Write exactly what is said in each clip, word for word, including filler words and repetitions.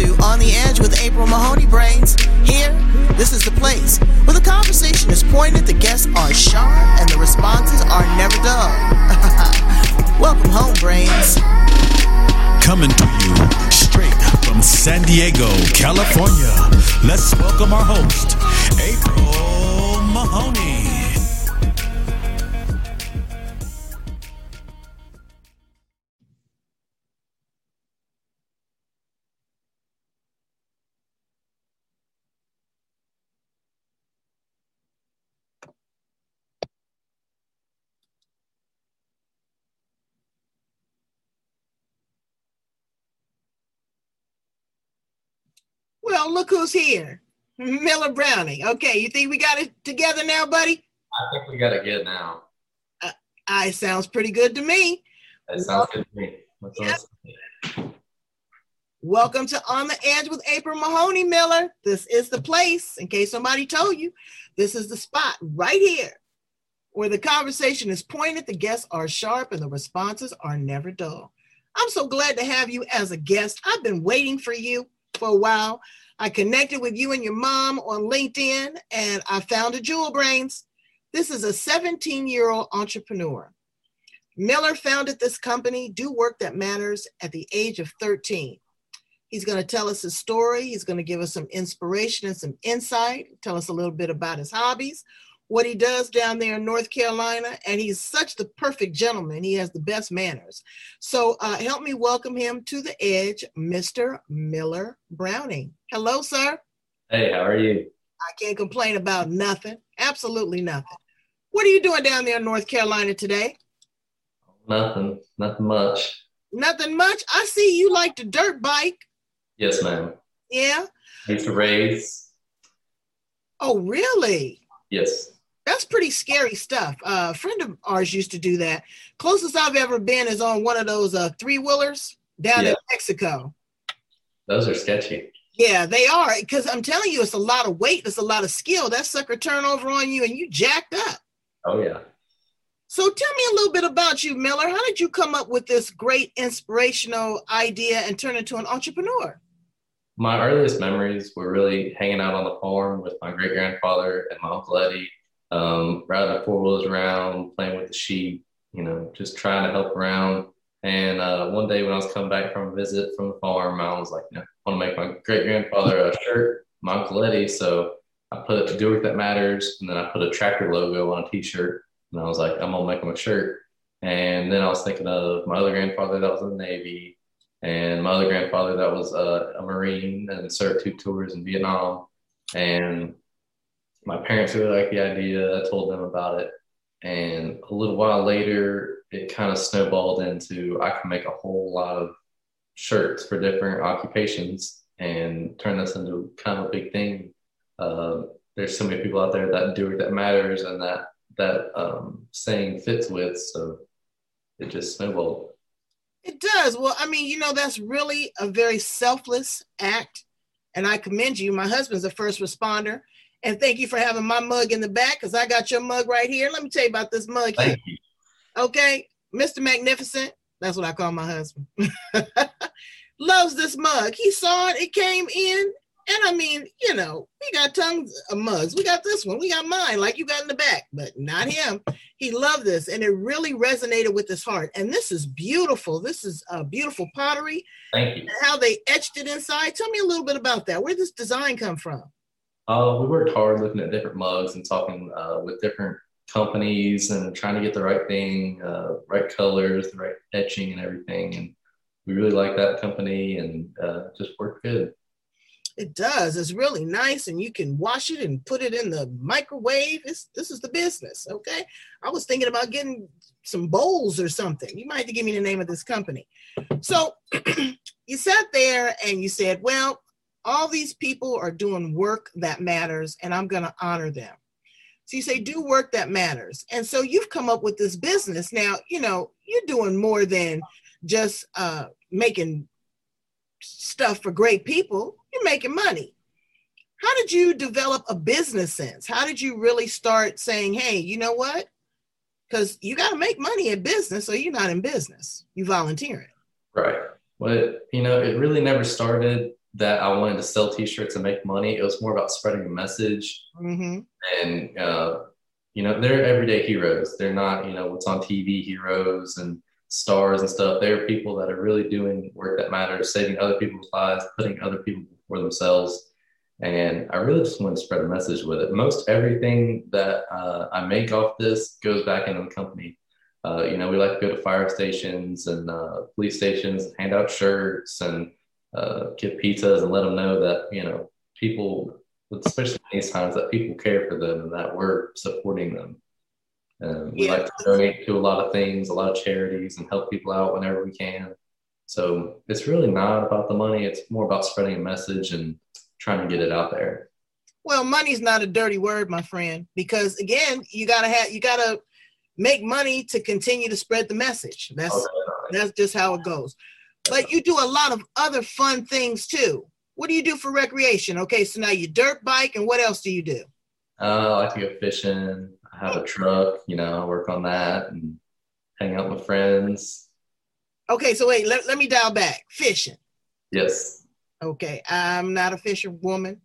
to On the Edge with April Mahoney Brains. Here, this is the place where the conversation is pointed, the guests are sharp, and the responses are never dull. Welcome home, Brains. Coming to you straight from San Diego, California. Let's welcome our host, April Mahoney. Well, look who's here. Miller Browning. Okay, you think we got it together now, buddy? I think we got it good now. Uh, I sounds pretty good to me. That sounds good to me. What's Yep. Welcome to On the Edge with April Mahoney, Miller. This is the place, in case somebody told you, this is the spot right here where the conversation is pointed, the guests are sharp, and the responses are never dull. I'm so glad to have you as a guest. I've been waiting for you for a while. I connected with you and your mom on LinkedIn, and I found a Jewel Brains. This is a seventeen-year-old entrepreneur. Miller founded this company, Do Work That Matters, at the age of thirteen. He's going to tell us his story. He's going to give us some inspiration and some insight, tell us a little bit about his hobbies, what he does down there in North Carolina, and he's such the perfect gentleman. He has the best manners. So uh, help me welcome him to the edge, Mister Miller Browning. Hello, sir. Hey, how are you? I can't complain about nothing. Absolutely nothing. What are you doing down there in North Carolina today? Nothing. Nothing much. Nothing much. I see you like to dirt bike. Yes, ma'am. Yeah. I used to race. Oh, really? Yes. That's pretty scary stuff. Uh, a friend of ours used to do that. Closest I've ever been is on one of those uh, three-wheelers down Yeah. in Mexico. Those are sketchy. Yeah, they are. Because I'm telling you, it's a lot of weight. It's a lot of skill. That sucker turn over on you and you jacked up. Oh, yeah. So tell me a little bit about you, Miller. How did you come up with this great inspirational idea and turn into an entrepreneur? My earliest memories were really hanging out on the farm with my great-grandfather and my Uncle Eddie, um, riding four wheels around, playing with the sheep, you know, just trying to help around. And uh, one day when I was coming back from a visit from the farm, I was like, you know, I want to make my great-grandfather a shirt, my Uncle Eddie. So I put Do Work That Matters, and then I put a tractor logo on a T-shirt. And I was like, I'm going to make him a shirt. And then I was thinking of my other grandfather that was in the Navy, and my other grandfather that was uh, a Marine and served two tours in Vietnam. And my parents really liked the idea. I told them about it. And a little while later, it kind of snowballed into I can make a whole lot of shirts for different occupations and turn this into kind of a big thing. Uh, there's so many people out there that do it that matters and that that um, saying fits with. So it just snowballed. It does. Well, I mean, you know, that's really a very selfless act. And I commend you. My husband's a first responder. And thank you for having my mug in the back, because I got your mug right here. Let me tell you about this mug here. Thank you. Okay. Mister Magnificent. That's what I call my husband. Loves this mug. He saw it. It came in. And I mean, you know, we got tons of mugs. We got this one. We got mine, like you got in the back, but not him. He loved this, and it really resonated with his heart. And this is beautiful. This is a beautiful pottery. Thank you. How they etched it inside. Tell me a little bit about that. Where did this design come from? Uh, we worked hard looking at different mugs and talking uh, with different companies and trying to get the right thing, uh, right colors, the right etching and everything. And we really liked that company, and uh, just worked good. It does. It's really nice, and you can wash it and put it in the microwave. It's, this is the business, okay? I was thinking about getting some bowls or something. You might have to give me the name of this company. So you sat there and you said, well, all these people are doing work that matters, and I'm going to honor them. So you say, do work that matters. And so you've come up with this business. Now, you know, you're doing more than just uh, making stuff for great people. You're making money. How did you develop a business sense? How did you really start saying, hey, you know what? Because you got to make money in business, or you're not in business. You volunteering. Right. Well, you know, it really never started that I wanted to sell t-shirts and make money. It was more about spreading a message. Mm-hmm. And, uh, you know, they're everyday heroes. They're not, you know, what's on T V heroes and stars and stuff. They're people that are really doing work that matters, saving other people's lives, putting other people before themselves. And I really just want to spread a message with it. Most everything that uh, I make off this goes back into the company. Uh, you know, we like to go to fire stations and uh, police stations, hand out shirts and uh, give pizzas and let them know that, you know, people, especially in these times, that people care for them and that we're supporting them. And we Yeah. like to donate to a lot of things, a lot of charities, and help people out whenever we can. So it's really not about the money. It's more about spreading a message and trying to get it out there. Well, money's not a dirty word, my friend, because again, you gotta have you gotta make money to continue to spread the message. That's Okay. that's just how it goes. But you do a lot of other fun things too. What do you do for recreation? Okay, so now you dirt bike, and what else do you do? Uh, I like to go fishing. I have a truck, you know, I work on that and hang out with friends. Okay, so wait, let, let me dial back. Fishing. Yes. Okay, I'm not a fisherwoman.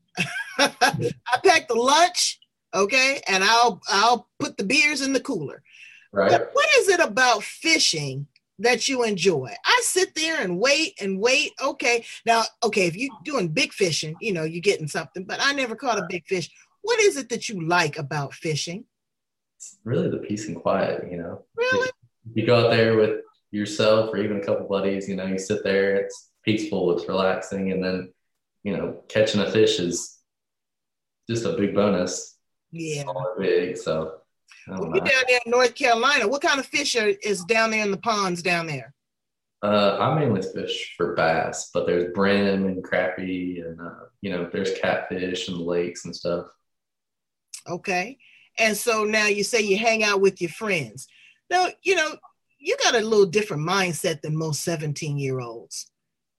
I pack the lunch, okay, and I'll I'll put the beers in the cooler. Right. But what is it about fishing that you enjoy? I sit there and wait and wait. Okay, now, okay, if you're doing big fishing, you know, you're getting something, but I never caught a big fish. What is it that you like about fishing? It's really the peace and quiet, you know. Really? You go out there with yourself or even a couple buddies, you know, you sit there, it's peaceful, it's relaxing, and then, you know, catching a fish is just a big bonus. Yeah. Small or big, so I don't When know. you're down there in North Carolina, what kind of fish are, is down there in the ponds down there? Uh, I mainly fish for bass, but there's brim and crappie, and uh, you know, there's catfish in the lakes and stuff. Okay. And so now you say you hang out with your friends. Now, you know, you got a little different mindset than most seventeen year olds.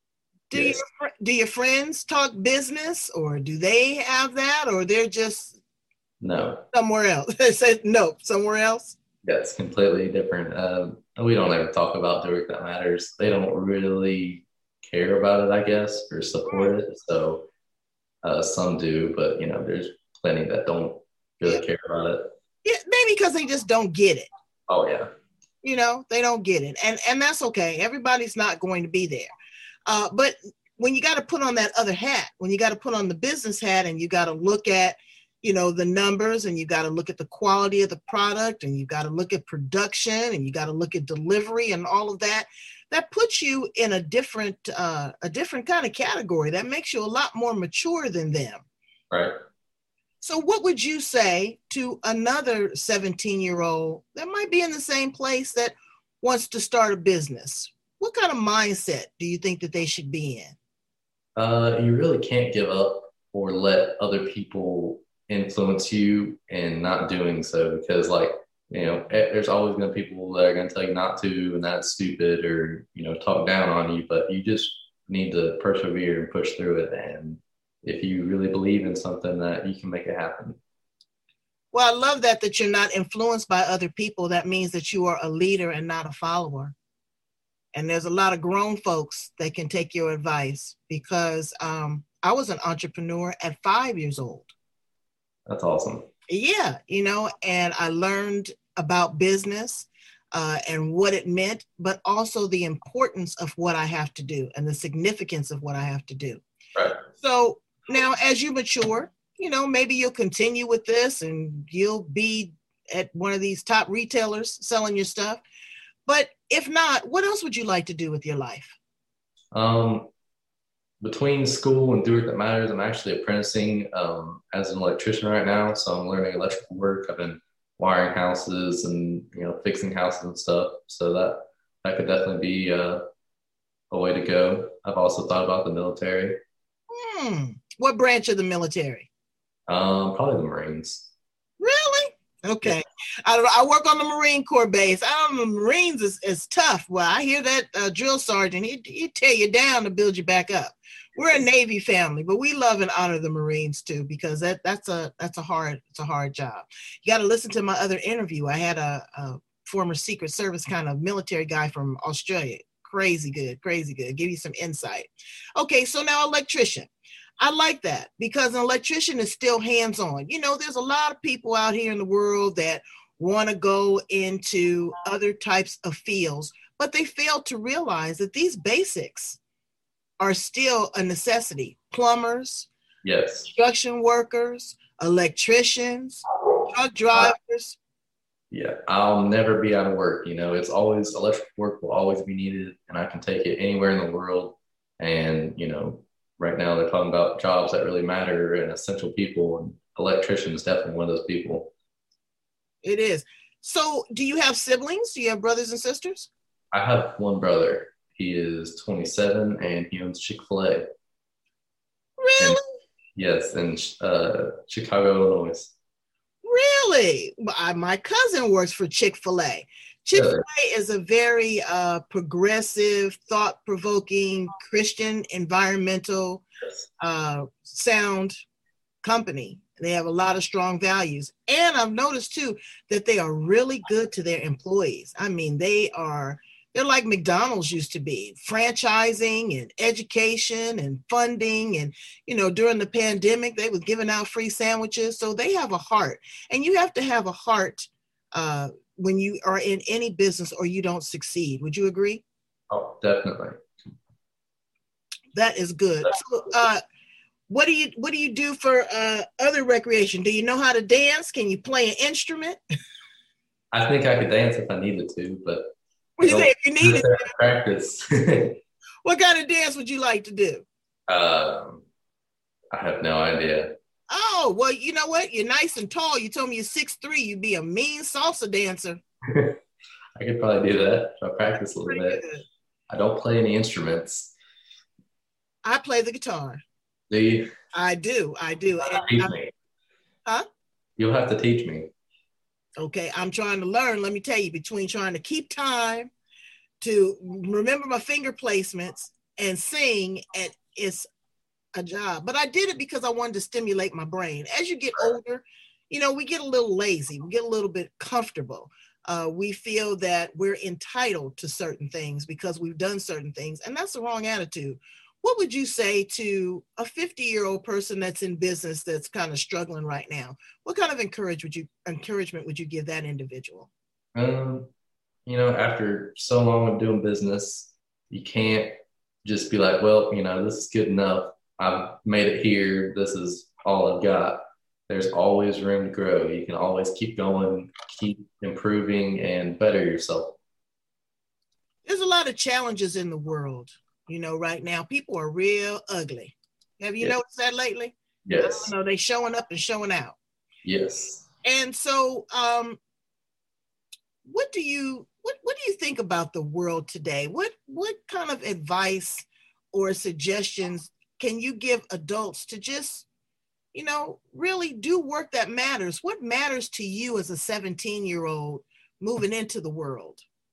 Do Yes. your fr- do your friends talk business, or do they have that, or they're just No, somewhere else? They said no, somewhere else. that's completely different. Um, we don't ever talk about the work that matters. They don't really care about it, I guess, or support it. So uh, some do, but you know, there's plenty that don't really Yeah. care about it. Yeah, maybe because they just don't get it. Oh yeah, You know, they don't get it, and and that's okay. Everybody's not going to be there. Uh, but when you got to put on that other hat, when you got to put on the business hat, and you got to look at, you know, the numbers, and you got to look at the quality of the product, and you got to look at production, and you got to look at delivery, and all of that, that puts you in a different uh, a different kind of category. That makes you a lot more mature than them. right. So what would you say to another seventeen year old that might be in the same place that wants to start a business? What kind of mindset do you think that they should be in? Uh, you really can't give up or let other people influence you in not doing so, because like, you know, eh, there's always going to be people that are going to tell you not to, and that's stupid, or, you know, talk down on you, but you just need to persevere and push through it. And if you really believe in something, that you can make it happen. Well, I love that, that you're not influenced by other people. That means that you are a leader and not a follower. And there's a lot of grown folks that can take your advice, because um, I was an entrepreneur at five years old. That's awesome. Yeah, you know, and I learned about business uh, and what it meant, but also the importance of what I have to do and the significance of what I have to do. Right. So now, as you mature, you know, maybe you'll continue with this and you'll be at one of these top retailers selling your stuff. But if not, what else would you like to do with your life? Um, between school and Do It That Matters, I'm actually apprenticing um, as an electrician right now. So I'm learning electrical work. I've been wiring houses and, you know, fixing houses and stuff. So that that could definitely be uh, a way to go. I've also thought about the military. Hmm. What branch of the military? Um, probably the Marines. Really? Okay. I don't know. I work on the Marine Corps base. I don't know. Marines is, is tough. Well, I hear that uh, drill sergeant, he he tear you down to build you back up. We're a Navy family, but we love and honor the Marines too, because that that's a that's a hard it's a hard job. You got to listen to my other interview. I had a, a former Secret Service kind of military guy from Australia, crazy good, crazy good. Give you some insight. Okay, so now electrician. I like that because an electrician is still hands-on. You know, there's a lot of people out here in the world that want to go into other types of fields, but they fail to realize that these basics are still a necessity. Plumbers, Yes. construction workers, electricians, truck drivers. Yeah, I'll never be out of work. You know, it's always electrical work will always be needed, and I can take it anywhere in the world. And, you know, right now they're talking about jobs that really matter and essential people, and electrician is definitely one of those people. It is. So do you have siblings? Do you have brothers and sisters? I have one brother. He is twenty-seven and he owns Chick-fil-A. Really? And, yes, in uh, Chicago, Illinois. Really? I, my cousin works for Chick-fil-A. Chick-fil-A is a very uh, progressive, thought-provoking, Christian, environmental, uh, sound company. They have a lot of strong values. And I've noticed, too, that they are really good to their employees. I mean, they are, they're like McDonald's used to be, franchising and education and funding. And, you know, during the pandemic, they were giving out free sandwiches. So they have a heart. And you have to have a heart uh, when you are in any business or you don't succeed. Would you agree? Oh, definitely. That is good. So, uh, what do you what do you do for uh, other recreation? Do you know how to dance? Can you play an instrument? I think I could dance if I needed to, but What do you say if you needed to? Practice. What kind of dance would you like to do? um, I have no idea. Oh, well, you know what? You're nice and tall. You told me you're six three. You'd be a mean salsa dancer. I could probably do that if I practice a little Pretty bit. good. I don't play any instruments. I play the guitar. Do you? I do. I do. And Teach I- me. Huh? You'll have to teach me. Okay, I'm trying to learn. Let me tell you, between trying to keep time, to remember my finger placements, and sing, and it's a job. But I did it because I wanted to stimulate my brain. As you get older, you know, we get a little lazy. We get a little bit comfortable. Uh, we feel that we're entitled to certain things because we've done certain things, and that's the wrong attitude. What would you say to a fifty-year-old person that's in business that's kind of struggling right now? What kind of encourage would you encouragement would you give that individual? Um, you know, after so long of doing business, you can't just be like, well, you know, this is good enough. I've made it here. This is all I've got. There's always room to grow. You can always keep going, keep improving, and better yourself. There's a lot of challenges in the world. You know, right now, people are real ugly. Have you Yes. noticed that lately? Yes. I don't know, they showing up and showing out. Yes. And so, um, what do you what what do you think about the world today? What what kind of advice or suggestions can you give adults to just, you know, really do work that matters? What matters to you as a seventeen-year-old moving into the world?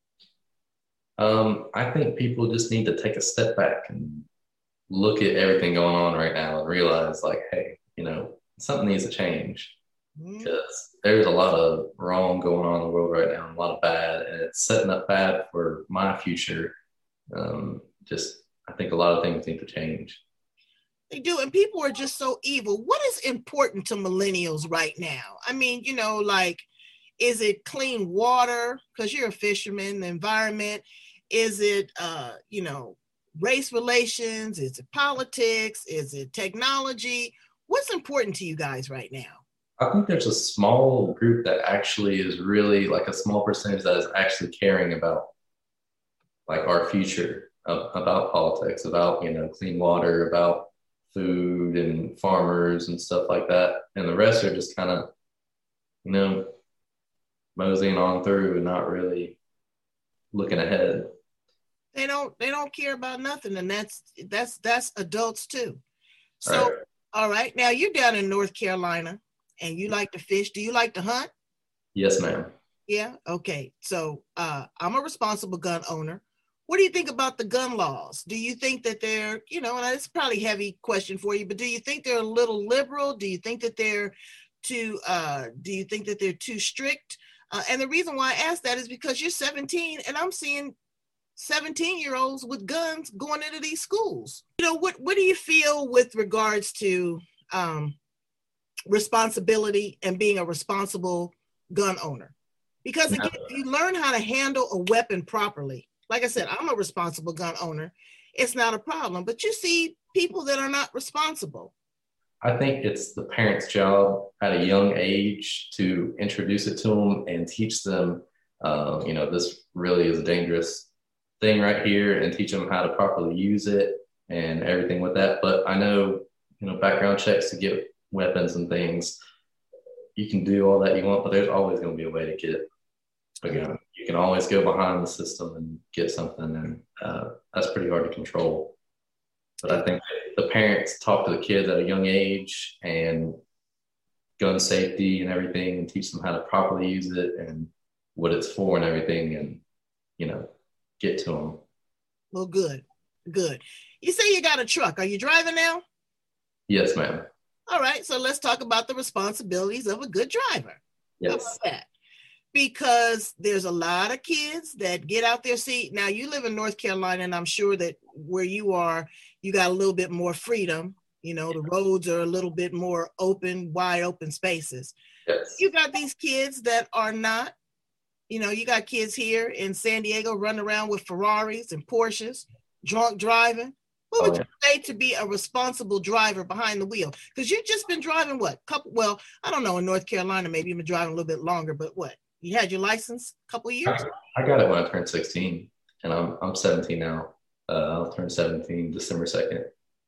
Um, I think people just need to take a step back and look at everything going on right now and realize, like, hey, you know, something needs to change Mhm. because there's a lot of wrong going on in the world right now, and a lot of bad, and it's setting up bad for my future. Um, just, I think a lot of things need to change. They do, and people are just so evil. What is important to millennials right now? I mean, you know, like, is it clean water? Because you're a fisherman, the environment. Is it, uh, you know, race relations? Is it politics? Is it technology? What's important to you guys right now? I think there's a small group that actually is really like a small percentage that is actually caring about like our future, uh, about politics, about, you know, clean water, about food and farmers and stuff like that. And the rest are just kind of, you know, moseying on through and not really looking ahead. They don't they don't care about nothing, and that's that's that's adults too. So, Right. all right, now you're down in North Carolina, and you like to fish. Do you like to hunt? Yes, ma'am. Yeah. Okay. So, uh, I'm a responsible gun owner. What do you think about the gun laws? Do you think that they're, you know, and it's probably a heavy question for you, but do you think they're a little liberal? Do you think that they're too? Uh, do you think that they're too strict? Uh, and the reason why I ask that is because you're seventeen, and I'm seeing seventeen year olds with guns going into these schools. You know, what, what do you feel with regards to um, responsibility and being a responsible gun owner? Because again, if you learn how to handle a weapon properly, like I said, I'm a responsible gun owner, it's not a problem. But you see people that are not responsible. I think it's the parent's job at a young age to introduce it to them and teach them, uh, you know, this really is a dangerous thing right here, and teach them how to properly use it and everything with that. But I know, you know, background checks to get weapons and things, you can do all that you want, but there's always going to be a way to get it. Again, you can always go behind the system and get something, and uh, that's pretty hard to control. But I think the parents talk to the kids at a young age and gun safety and everything, and teach them how to properly use it and what it's for and everything, and, you know, get to them. Well, good, good. You say you got a truck. Are you driving now? Yes, ma'am. All right. So let's talk about the responsibilities of a good driver. Yes. How about that? Because there's a lot of kids that get out there. See, now you live in North Carolina, and I'm sure that where you are, you got a little bit more freedom. You know, the roads are a little bit more open, wide open spaces. Yes. You got these kids that are not, you know, you got kids here in San Diego running around with Ferraris and Porsches, drunk driving. What would oh, yeah. you say to be a responsible driver behind the wheel? Because you've just been driving what? Couple, well, I don't know, in North Carolina, maybe you've been driving a little bit longer, but what? You had your license a couple of years? I, I got it when I turned sixteen, and I'm I'm seventeen now. Uh, I'll turn seventeen December second.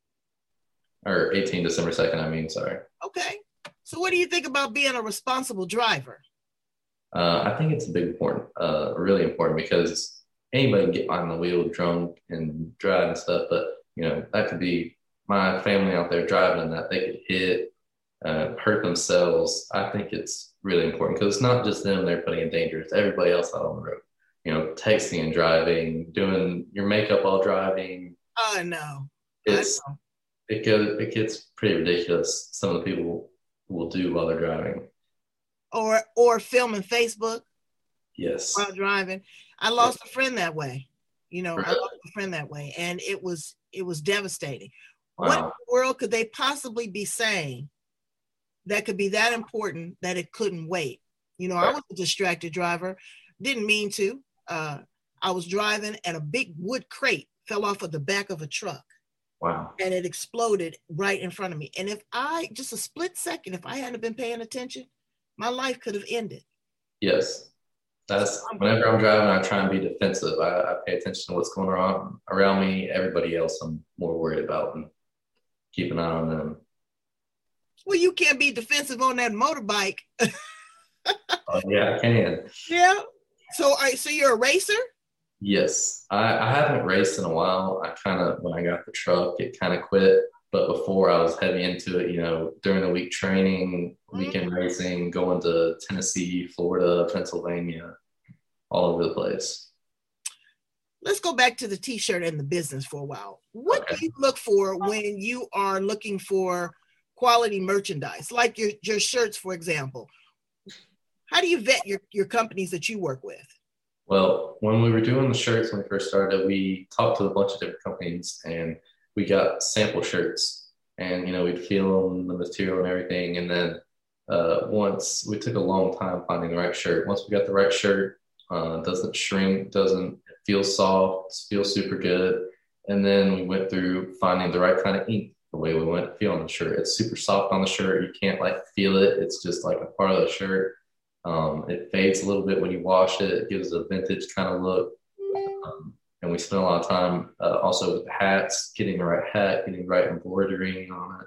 Or eighteen December second, I mean, sorry. Okay. So what do you think about being a responsible driver? Uh, I think it's a big important, uh, really important, because anybody can get behind the wheel drunk and drive and stuff, but, you know, that could be my family out there driving, and that they could hit, uh, hurt themselves. I think it's really important, because it's not just them they're putting in danger, it's everybody else out on the road. You know, texting and driving, doing your makeup while driving. Oh, no. It's, it goes, it gets pretty ridiculous. Some of the people will do while they're driving. Or, or filming Facebook. Yes. While driving. I lost yes. a friend that way. You know, really? I lost a friend that way, and it was, it was devastating. Wow. What in the world could they possibly be saying that could be that important that it couldn't wait? You know, right. I was a distracted driver. Didn't mean to. Uh, I was driving, and a big wood crate fell off of the back of a truck. Wow. And it exploded right in front of me. And if I, just a split second, if I hadn't been paying attention, my life could have ended. Yes. That's whenever I'm driving, I try and be defensive. I, I pay attention to what's going on around me. Everybody else I'm more worried about, and keep an eye on them. Well, you can't be defensive on that motorbike. Oh, yeah, I can. Yeah. So, all right, so you're a racer? Yes. I, I haven't raced in a while. I kind of, when I got the truck, it kind of quit. But before, I was heavy into it, you know, during the week training, weekend mm-hmm. racing, going to Tennessee, Florida, Pennsylvania, all over the place. Let's go back to the T-shirt and the business for a while. What okay. do you look for when you are looking for quality merchandise, like your, your shirts, for example? How do you vet your, your companies that you work with? Well, when we were doing the shirts, when we first started, we talked to a bunch of different companies, and we got sample shirts, and, you know, we'd feel them, the material and everything. And then uh, once we took a long time finding the right shirt. Once we got the right shirt, uh, doesn't shrink, doesn't feel soft, feels super good. And then we went through finding the right kind of ink, the way we want to feel on the shirt. It's super soft on the shirt. You can't like feel it. It's just like a part of the shirt. Um, it fades a little bit when you wash it. It gives a vintage kind of look. Um, and we spent a lot of time uh, also with the hats, getting the right hat, getting the right embroidery on it.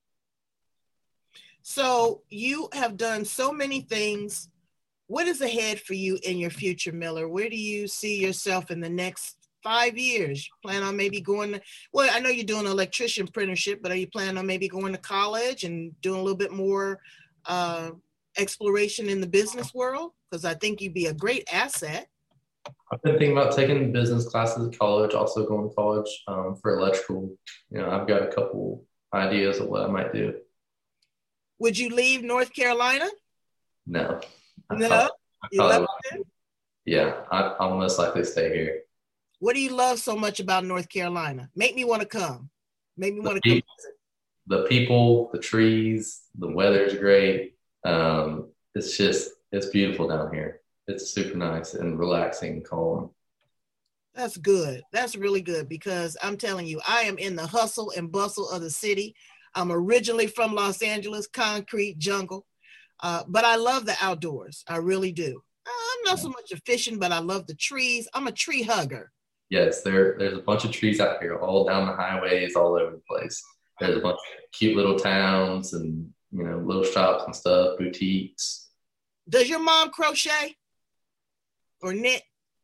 So you have done so many things. What is ahead for you in your future, Miller? Where do you see yourself in the next five years? You plan on maybe going to, well, I know you're doing electrician apprenticeship, but are you planning on maybe going to college and doing a little bit more uh, exploration in the business world? Because I think you'd be a great asset. I've been thinking about taking business classes at college, also going to college um, for electrical. You know, I've got a couple ideas of what I might do. Would you leave North Carolina? No. I No? probably, I you probably love would. Yeah, I, I'll most likely stay here. What do you love so much about North Carolina? Make me want to come. Make me want to come visit. The people, the trees, the weather's great. Um, it's just, it's beautiful down here. It's super nice and relaxing, calm. That's good. That's really good, because I'm telling you, I am in the hustle and bustle of the city. I'm originally from Los Angeles, concrete jungle, uh, but I love the outdoors. I really do. I'm not so much a fishing, but I love the trees. I'm a tree hugger. Yes, there, there's a bunch of trees out here, all down the highways, all over the place. There's a bunch of cute little towns and, you know, little shops and stuff, boutiques. Does your mom crochet or knit?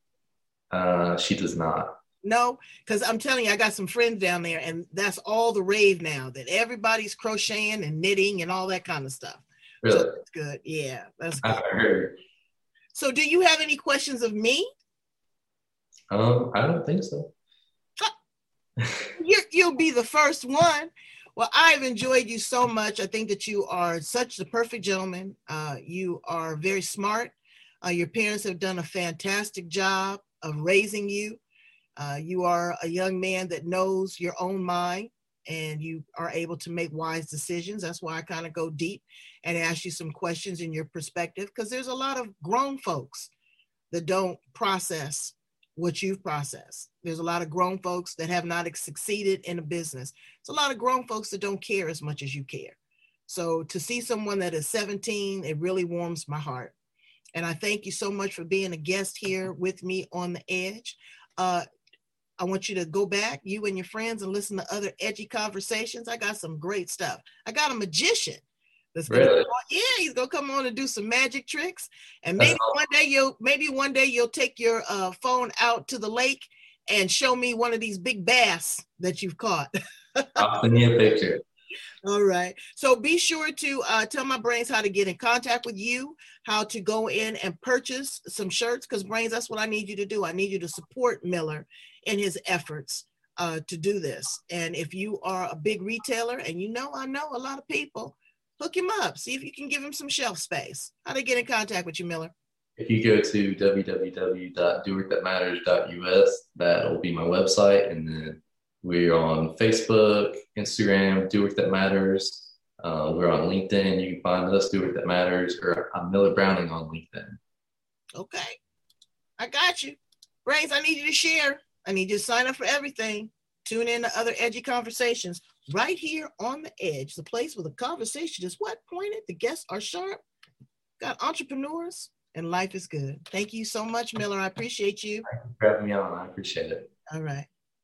Uh, she does not. No, because I'm telling you, I got some friends down there, and that's all the rave now, that everybody's crocheting and knitting and all that kind of stuff. Really? So that's good. Yeah, that's good. I heard. So do you have any questions of me? Um, I don't think so. You're, you'll be the first one. Well, I've enjoyed you so much. I think that you are such the perfect gentleman. Uh, you are very smart. Uh, your parents have done a fantastic job of raising you. Uh, you are a young man that knows your own mind, and you are able to make wise decisions. That's why I kind of go deep and ask you some questions in your perspective, because there's a lot of grown folks that don't process what you've processed. There's a lot of grown folks that have not succeeded in a business. It's a lot of grown folks that don't care as much as you care. So to see someone that is seventeen, it really warms my heart. And I thank you so much for being a guest here with me on The Edge. Uh, I want you to go back, you and your friends, and listen to other edgy conversations. I got some great stuff. I got a magician. That's gonna Really? on, yeah, he's gonna come on and do some magic tricks. And maybe awesome. one day you'll maybe one day you'll take your uh, phone out to the lake and show me one of these big bass that you've caught. I'll send you a picture. All right. So be sure to uh, tell my Brains how to get in contact with you, how to go in and purchase some shirts, because Brains, that's what I need you to do. I need you to support Miller in his efforts uh, to do this. And if you are a big retailer, and you know, I know a lot of people, hook him up. See if you can give him some shelf space. How to get in contact with you, Miller? If you go to w w w dot do work that matters dot u s, that'll be my website. And then we're on Facebook, Instagram, Do Work That Matters. Uh, we're on LinkedIn. You can find us, Do Work That Matters, or I'm Miller Browning on LinkedIn. Okay. I got you. Brains, I need you to share. I need you to sign up for everything. Tune in to other edgy conversations right here on The Edge, the place where the conversation is what? Pointed, the guests are sharp, got entrepreneurs, and life is good. Thank you so much, Miller. I appreciate you. Thank you for having me on. I appreciate it. All right.